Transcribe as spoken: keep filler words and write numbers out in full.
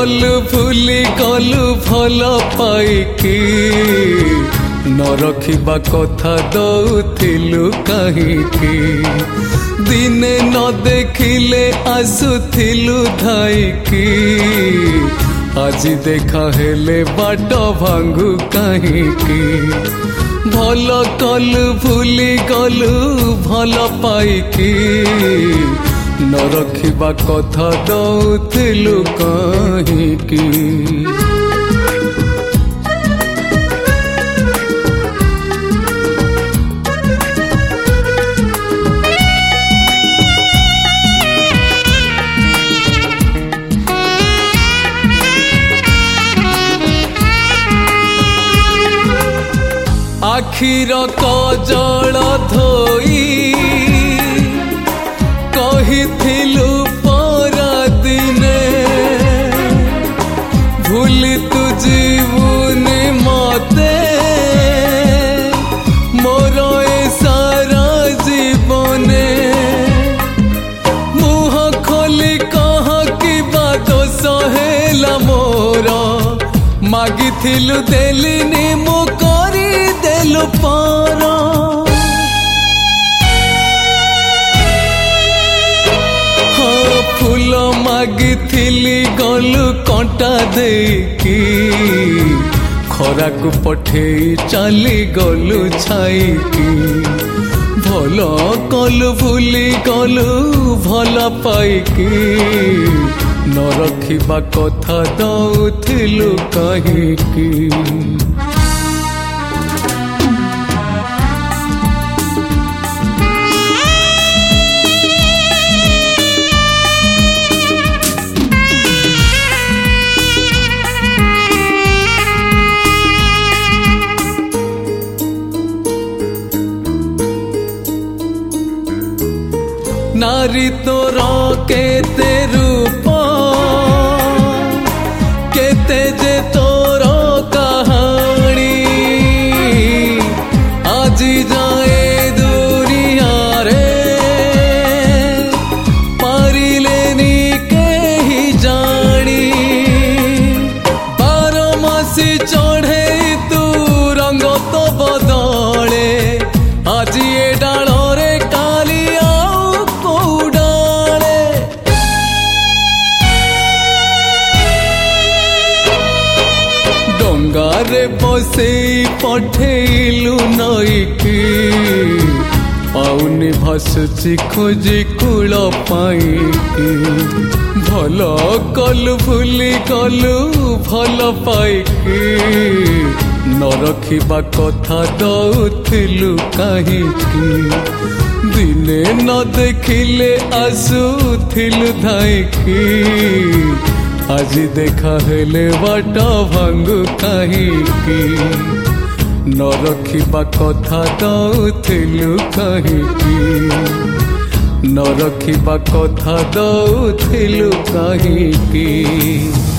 कलु भूली गलु भल पाइकी न रखिबा कथा दउथिलु काहीकी दिने न देखिले आसुथिलु धाइकी आज देखा हेले बाट भांगु काहीकी भल कलु भूली गलु भल पाइकी न रखिबा कथा दउथिलु काहीकी। आखिर कजल धोई कहिथिलु परा दिने भूली तु जीवनी मते मोर ए सारा जीवने मुह खोली कह कि दोष हेला मोर मागिथिलु देलिनी मु करी देलु पार हाँ फूल मागिथिली गलु कंटा देकी खरा को पठेई चली गलु छाईकी भल कलु भूली गलु भल पाइकी न रखिबा कथा दउथिलु काहीकी। नारी तोर केते रूप केते जे तोर कहानी आज जाए दुनिया रे पारिलेनी केही जानी बार मासी चढ़े तू रंग तो बदले आज ये डाल डंगारे बसे पठेलु नईकी पाउनी भासुची खोजी कूल पाइकी भल कलु भूली गलु भल पाइकी न रखिबा कथा दउथिलु काहीकी दिने न देखिले आसुथिलु धाइकी आज देखा हेले बाट भांगु काहीकी न रखिबा कथा दउथिलु काहीकी न रखिबा कथा दउथिलु काहीकी।